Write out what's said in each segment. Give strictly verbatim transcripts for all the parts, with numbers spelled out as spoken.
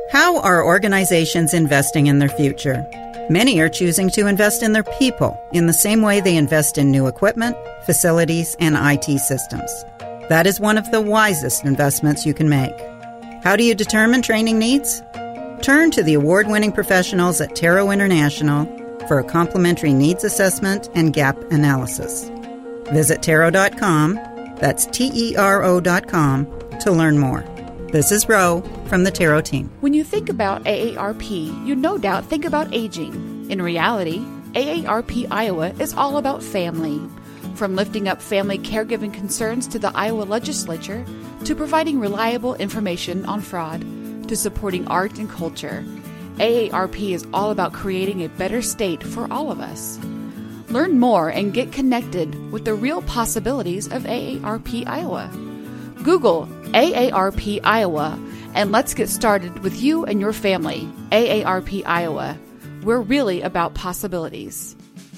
How are organizations investing in their future? Many are choosing to invest in their people in the same way they invest in new equipment, facilities, and I T systems. That is one of the wisest investments you can make. How do you determine training needs? Turn to the award-winning professionals at Taro International for a complimentary needs assessment and gap analysis. Visit Taro dot com, that's T E R O dot com, to learn more. This is Ro from the Taro team. When you think about A A R P, you no doubt think about aging. In reality, A A R P Iowa is all about family. From lifting up family caregiving concerns to the Iowa legislature, to providing reliable information on fraud, to supporting art and culture, A A R P is all about creating a better state for all of us. Learn more and get connected with the real possibilities of A A R P Iowa. Google A A R P Iowa and let's get started with you and your family. A A R P Iowa. We're really about possibilities.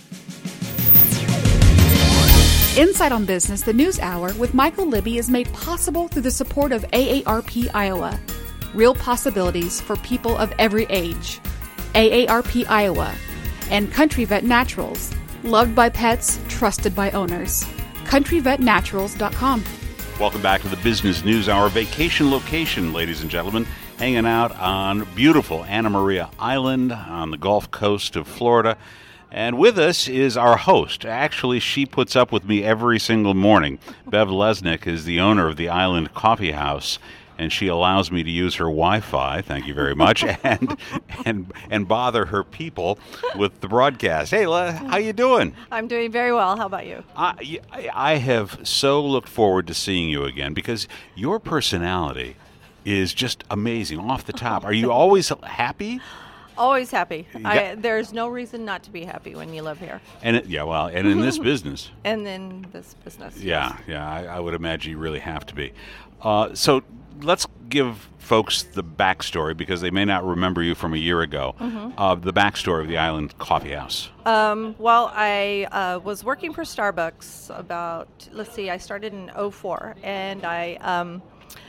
Insight on Business, the News Hour with Michael Libby is made possible through the support of A A R P Iowa. Real possibilities for people of every age. A A R P Iowa. And Country Vet Naturals. Loved by pets, trusted by owners. country vet naturals dot com. Welcome back to the Business News Hour vacation location, ladies and gentlemen. Hanging out on beautiful Anna Maria Island on the Gulf Coast of Florida. And with us is our host. Actually, she puts up with me every single morning. Bev Lesnick is the owner of the Island Coffee House, and she allows me to use her Wi-Fi, thank you very much, and and and bother her people with the broadcast. Hey, Le, how you doing? I'm doing very well. How about you? I, I have so looked forward to seeing you again because your personality is just amazing, off the top. Are you always happy? Always happy. Yeah. I, there's no reason not to be happy when you live here. And it, yeah, well, and in this business. And in this business. Yeah, yes. yeah, I, I would imagine you really have to be. Uh, so let's give folks the backstory because they may not remember you from a year ago. Mm-hmm. Uh, the backstory of the Island Coffee House. Um, well, I uh, was working for Starbucks about, let's see, I started in oh four, and I um,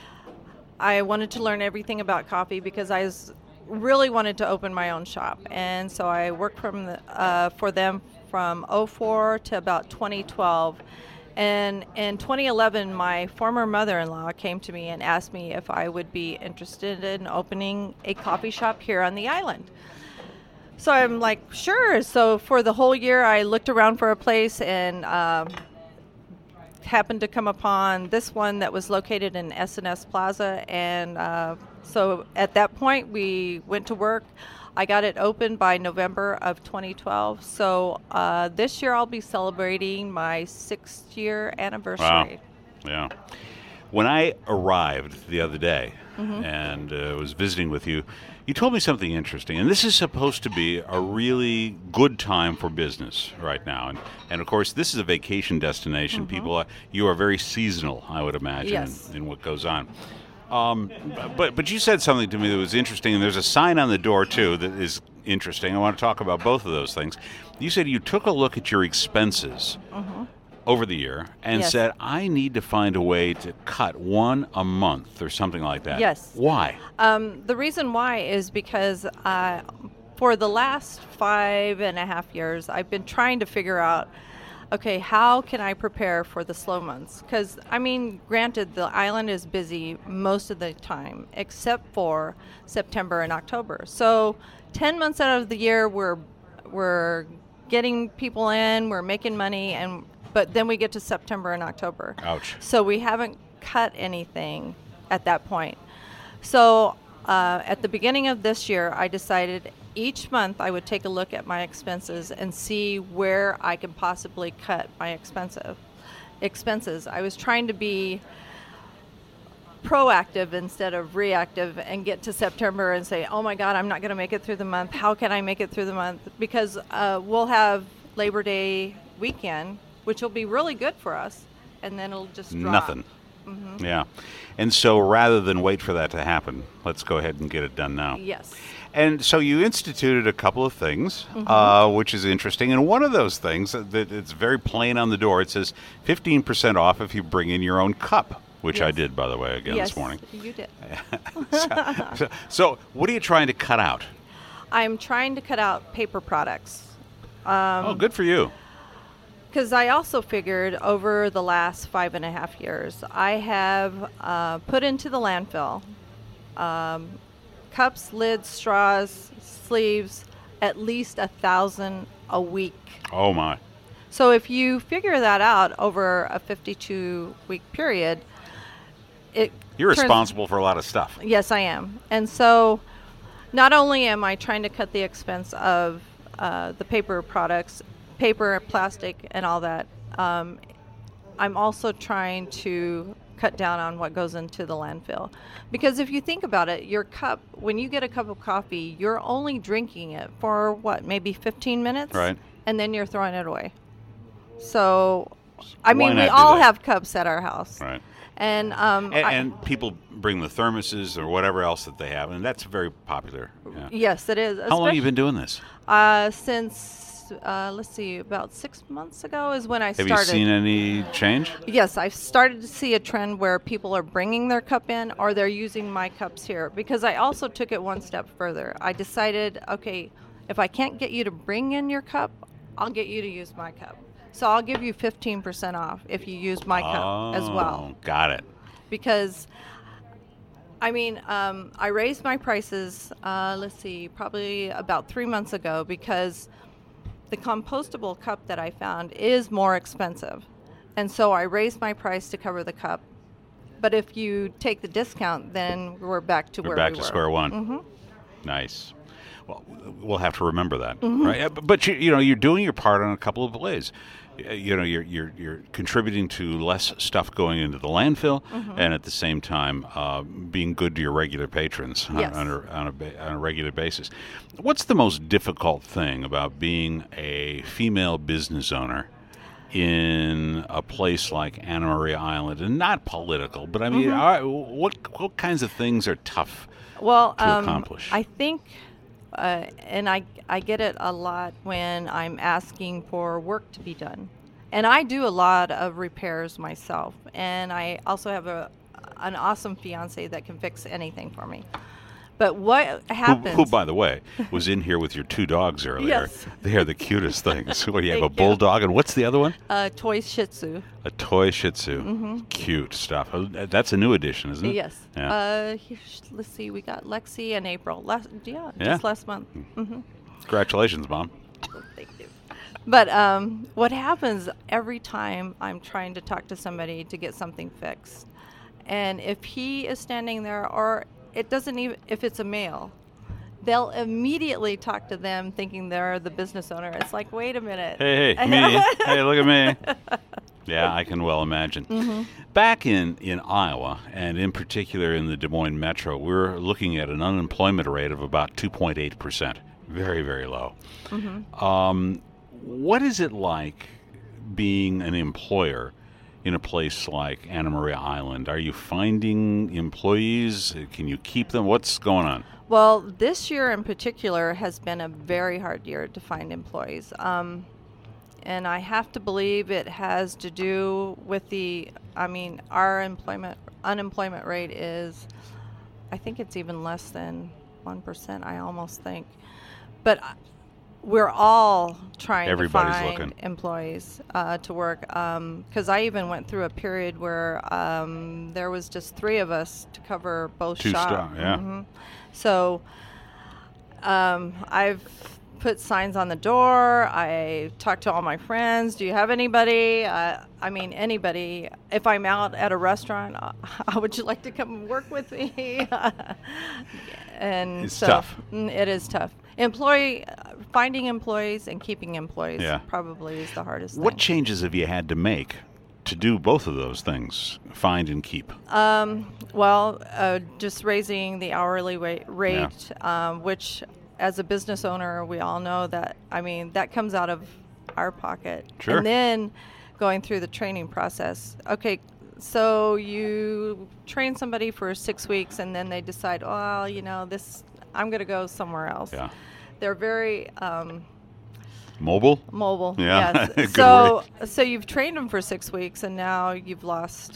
I wanted to learn everything about coffee because I was really wanted to open my own shop, and so I worked from the, uh, for them from oh four to about twenty twelve. And in twenty eleven, my former mother-in-law came to me and asked me if I would be interested in opening a coffee shop here on the island. So I'm like, sure. So for the whole year, I looked around for a place and um, happened to come upon this one that was located in S and S Plaza. And uh, so at that point, we went to work. I got it open by November of twenty twelve. So uh, this year I'll be celebrating my sixth year anniversary. Wow. Yeah. When I arrived the other day mm-hmm. and uh, was visiting with you, you told me something interesting. And this is supposed to be a really good time for business right now. And, and of course, this is a vacation destination. Mm-hmm. People, are, you are very seasonal, I would imagine, yes. in, in what goes on. Um, but but you said something to me that was interesting, and there's a sign on the door, too, that is interesting. I want to talk about both of those things. You said you took a look at your expenses mm-hmm. over the year and yes. said, I need to find a way to cut one a month or something like that. Yes. Why? Um, the reason why is because uh, for the last five and a half years, I've been trying to figure out, okay, how can I prepare for the slow months? Because, I mean, granted, the island is busy most of the time, except for September and October. So ten months out of the year, we're we're getting people in, we're making money, and but then we get to September and October. Ouch. So we haven't cut anything at that point. So uh, at the beginning of this year, I decided each month I would take a look at my expenses and see where I could possibly cut my expensive expenses. I was trying to be proactive instead of reactive and get to September and say, oh my God, I'm not going to make it through the month. How can I make it through the month? Because uh, we'll have Labor Day weekend, which will be really good for us, and then it'll just drop. Nothing. Mm-hmm. Yeah. And so rather than wait for that to happen, let's go ahead and get it done now. Yes. And so you instituted a couple of things, mm-hmm. uh, which is interesting. And one of those things that it's very plain on the door, it says fifteen percent off if you bring in your own cup. which Yes. I did, by the way, again yes, this morning. you did. so, so, what are you trying to cut out? I'm trying to cut out paper products. Um, oh, good for you. Because I also figured over the last five and a half years, I have uh, put into the landfill um, cups, lids, straws, sleeves, at least a thousand a week. Oh, my. So if you figure that out over a fifty-two week period, it You're turns- responsible for a lot of stuff. Yes, I am. And so not only am I trying to cut the expense of uh, the paper products, paper, plastic, and all that, um, I'm also trying to cut down on what goes into the landfill. Because if you think about it, your cup, when you get a cup of coffee, you're only drinking it for what, maybe fifteen minutes? Right. And then you're throwing it away. So, I Why mean, we not do all that? have cups at our house. Right. And, um, And, I- and people bring the thermoses or whatever else that they have, and that's very popular. Yeah. yes, it is. How long have you especially- been doing this? Uh, since uh, let's see, about six months ago is when I Have started. you seen any change? Yes, I've started to see a trend where people are bringing their cup in or they're using my cups here. Because I also took it one step further. I decided, okay, if I can't get you to bring in your cup, I'll get you to use my cup. So I'll give you fifteen percent off if you use my cup as well. Oh, got it. Because I mean, um, I raised my prices, uh, let's see, probably about three months ago because the compostable cup that I found is more expensive. And so I raised my price to cover the cup. But if you take the discount, then we're back to We're where back we to were. square one. Mm-hmm. Nice. Well, we'll have to remember that, Mm-hmm. right? Uh, But, but you, you know, you're doing your part in a couple of ways. Uh, You know, you're you're you're contributing to less stuff going into the landfill, Mm-hmm. and at the same time, uh, being good to your regular patrons on, Yes. on, a, on, a, ba- on a regular basis. What's the most difficult thing about being a female business owner in a place like Anna Maria Island, and not political, but I mean, Mm-hmm. are, what what kinds of things are tough? Well, to um, accomplish? I think, uh, and I, I get it a lot when I'm asking for work to be done. And I do a lot of repairs myself. And I also have a an awesome fiance that can fix anything for me. But what Who, happens... who, by the way, was in here with your two dogs earlier. Yes. They are the cutest things. What do you have, a Thank you. bulldog, and what's the other one? Uh, toy Shih Tzu. A toy Shih Tzu. Cute stuff. Oh, that's a new addition, isn't it? Yes. Yeah. Uh, here's- let's see. We got Lexi in April. Last, yeah, Yeah. just last month. hmm Congratulations, Mom. Thank you. But um, what happens every time I'm trying to talk to somebody to get something fixed, and if he is standing there, or it doesn't even, if it's a male, they'll immediately talk to them thinking they're the business owner. It's like, wait a minute. Hey, hey, me. Hey, look at me. Yeah, I can well imagine. Mm-hmm. Back in, in Iowa, and in particular in the Des Moines metro, we're looking at an unemployment rate of about two point eight percent. Very, very low. Mm-hmm. Um, what is it like being an employer in a place like Anna Maria Island? Are you finding employees? Can you keep them? What's going on? Well, this year in particular has been a very hard year to find employees. Um, and I have to believe it has to do with the, I mean, our employment, unemployment rate is, I think it's even less than one percent, I almost think. But uh, we're all trying Everybody's to find looking. employees uh, to work. Because I even went through a period where um, there was just three of us to cover both Two shops. staff, yeah. Mhm. So um, I've put signs on the door. I talked to all my friends. Do you have anybody? Uh, I mean, anybody. If I'm out at a restaurant, uh, how would you like to come and work with me? and It's so, tough. mm, It is tough. Employee finding employees and keeping employees Yeah. probably is the hardest What thing. changes have you had to make to do both of those things, find and keep? Um, well, uh, just raising the hourly wa- rate, um, which as a business owner, we all know that, I mean, that comes out of our pocket. Sure. And then going through the training process. Okay, so you train somebody for six weeks and then they decide, well, you know, this, I'm going to go somewhere else. Yeah. They're very um, Mobile? mobile. Yeah, Yes. good so, so you've trained them for six weeks and now you've lost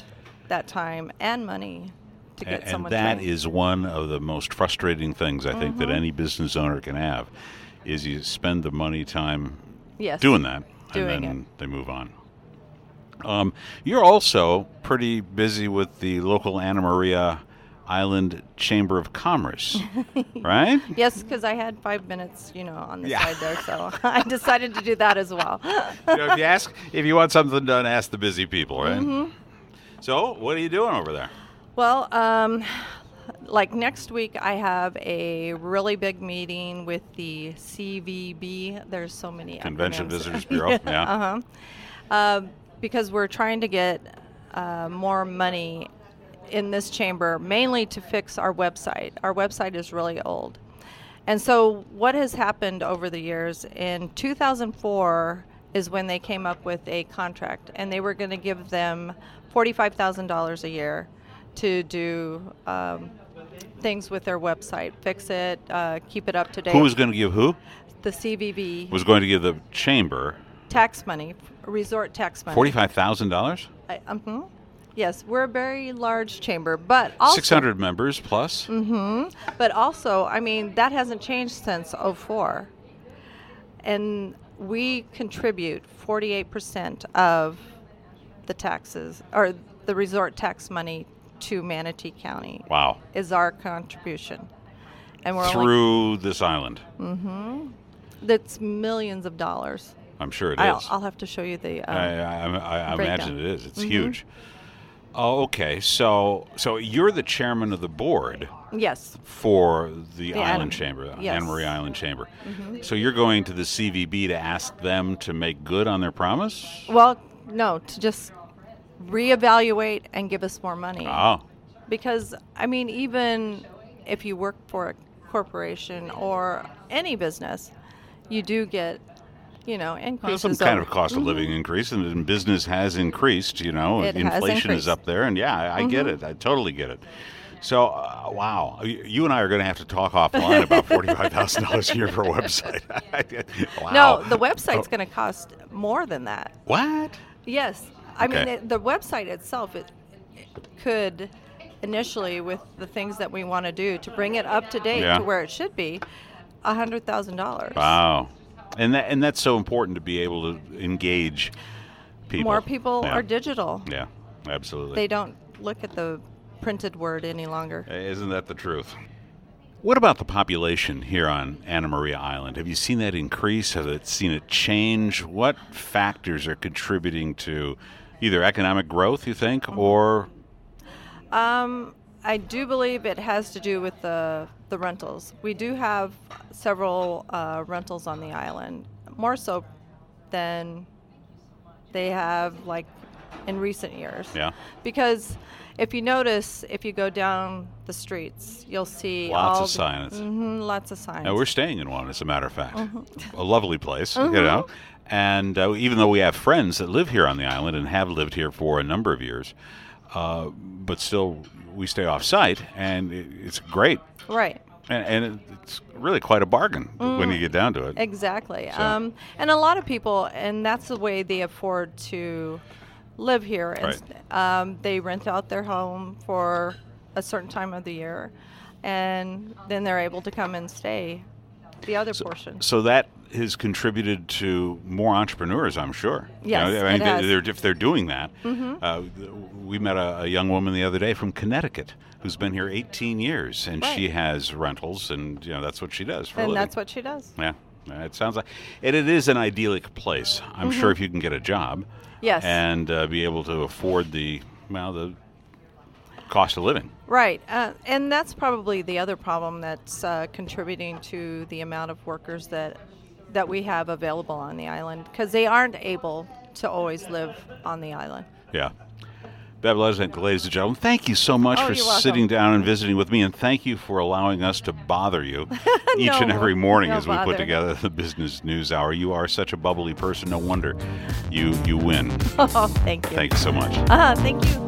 that time and money to get and, someone and that trained. is one of the most frustrating things I think Mm-hmm. that any business owner can have, is you spend the money, time Yes. doing that, Doing and then it. they move on. Um, you're also pretty busy with the local Anna Maria Island Chamber of Commerce, right? Yes, because I had five minutes, you know, on the Yeah. side there, so I decided to do that as well. You know, if you ask, if you want something done, ask the busy people, right? Mm-hmm. So, what are you doing over there? Well, um, like next week, I have a really big meeting with the C V B. There's so many Convention acronyms. Visitors Bureau, yeah. Uh-huh. Uh, because we're trying to get uh, more money in this chamber, mainly to fix our website. Our website is really old. And so what has happened over the years, in two thousand four is when they came up with a contract, and they were going to give them forty-five thousand dollars a year to do um, things with their website, fix it, uh, keep it up to date. Who was going to give who? The C V B Was going to give the chamber tax money, resort tax money. forty-five thousand dollars? I, um, yes, we're a very large chamber, but also six hundred members plus? Mm-hmm. But also, I mean, that hasn't changed since oh four. And we contribute forty-eight percent of the taxes, or the resort tax money, to Manatee County. Wow. Is our contribution. And we're only, Through this island. that's millions of dollars. I'm sure it I'll, is. I'll have to show you the um, I, I, I breakdown. imagine it is. It's Mhm. huge. Oh, okay. So, so you're the chairman of the board yes. for the, The Island Anna- Chamber, the yes. Anna Maria Island Chamber. So you're going to the C V B to ask them to make good on their promise? Well, no, to just reevaluate and give us more money. Oh, Because, I mean, even if you work for a corporation or any business, you do get, you know, well, increases. some kind over- of cost of living increase, and then business has increased. You know, It has inflation is increased. up there, and yeah, I, I get it. I totally get it. So, uh, wow, you you and I are going to have to talk offline about forty-five thousand dollars a year for a website. Wow. No, the website's Oh. going to cost more than that. What? Yes. I mean, Okay. it, the website itself, it, it could initially, with the things that we want to do to bring it up to date Yeah. to where it should be, one hundred thousand dollars. Wow. And that and that's so important to be able to engage people. More people Yeah. are digital. Yeah, absolutely. They don't look at the printed word any longer. Isn't that the truth? What about the population here on Anna Maria Island? Have you seen that increase? Have you seen it change? What factors are contributing to either economic growth, you think, or Um, I do believe it has to do with the the rentals. We do have several uh, rentals on the island, more so than they have like in recent years. yeah? Because if you notice, if you go down the streets, you'll see Lots all of signs. hmm lots of signs. Now, we're staying in one, as a matter of fact. Mm-hmm. A lovely place, you know. And uh, even though we have friends that live here on the island and have lived here for a number of years, uh, but still we stay off site, and it, it's great. right. And, and it's really quite a bargain when you get down to it. Exactly. So- Um, and a lot of people, and that's the way they afford to live here. And Right. um, they rent out their home for a certain time of the year, and then they're able to come and stay the other portion. So that has contributed to more entrepreneurs, I'm sure. You Yes, know, I mean, it has. they're, if they're doing that, uh, we met a, a young woman the other day from Connecticut who's been here eighteen years, and she Right. has rentals, and you know that's what she does for a And living. that's what she does. Yeah, Yeah, it sounds like and it is an idyllic place. I'm sure if you can get a job, Mm-hmm. Yes. and uh, be able to afford the well the cost of living. Right. Uh, and that's probably the other problem that's uh, contributing to the amount of workers that that we have available on the island, because they aren't able to always live on the island. Yeah. Bev Lesnick, ladies and gentlemen, thank you so much Oh, for you're welcome. sitting down and visiting with me, and thank you for allowing us to bother you each No, and every morning no as we put bother. together the Business News Hour. You are such a bubbly person. No wonder you you win. Oh, thank you. Thank you so much. Uh, thank you.